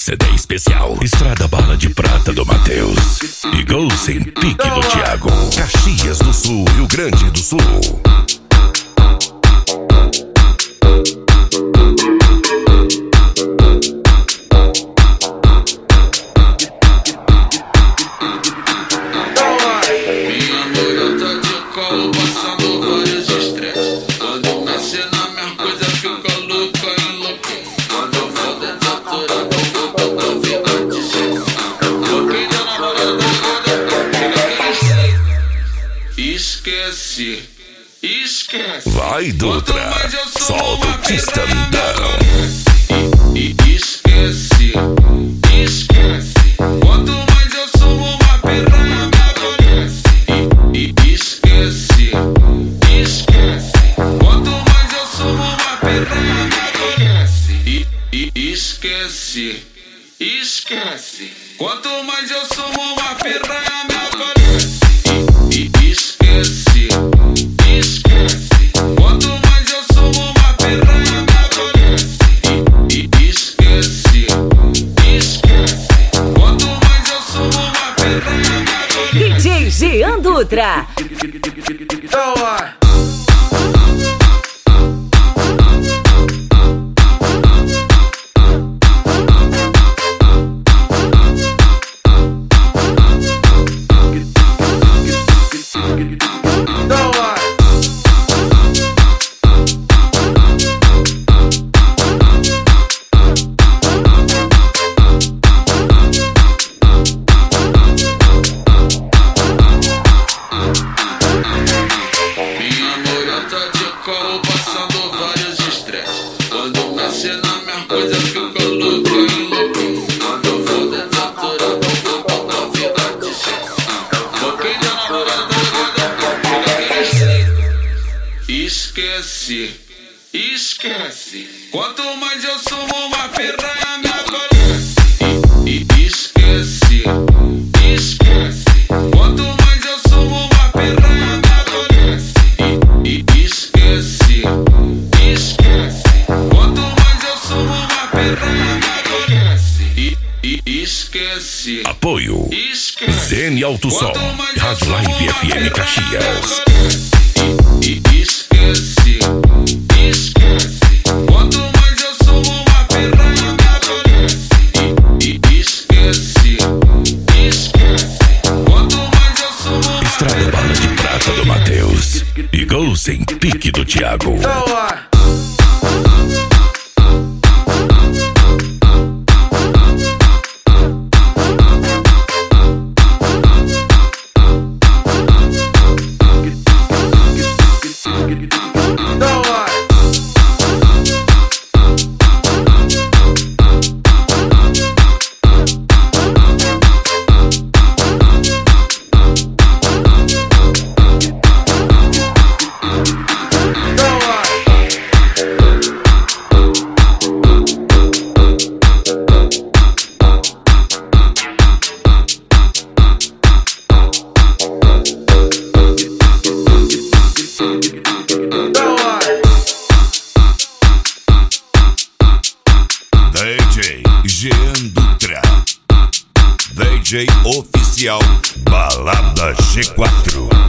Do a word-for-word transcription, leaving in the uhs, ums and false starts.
C D especial Estrada Bala de Prata do Matheus e Gols em Pique do Thiago. Caxias do Sul, Rio Grande do Sul. Esquece, esquece. Vai, Dutra, solta o tistandão. Esquece, esquece. Quanto mais eu sou uma piranha, me aborrece. Esquece, esquece. Quanto mais eu sou uma piranha, me aborrece. Esquece, esquece. Quanto mais eu sou uma piranha, me aborrece. Esquece, esquece. Quanto mais eu sou uma piranha, me aborrece. Esquece, esquece. Quanto mais eu sou uma piranha, me aborrece. D J Jean Dutra. Passando vários estresses. Quando nasce na minha coisa, fica louca e enlouquece. Quando eu vou dentro da tura, eu vou pra vida de sexo. Boquinha de namorada, esquece, esquece. Quanto mais eu sou uma piranha, me aborrece. Esquece, esquece. Quanto mais eu sou uma piranha, me aborrece. Esquece, esquece. Quanto mais eu sou uma piranha, me aborrece. Esquece. Apoio Zen Alto Som, Rádio Live F M Caxias. Esquece, esquece. Quanto mais eu sou uma piranha, me aborrece. Esquece, esquece. Quanto mais eu sou uma Estrada Bala de Prata do Matheus e Gols em Pique do Thiago. D J Jean Dutra, D J oficial Balada G quatro.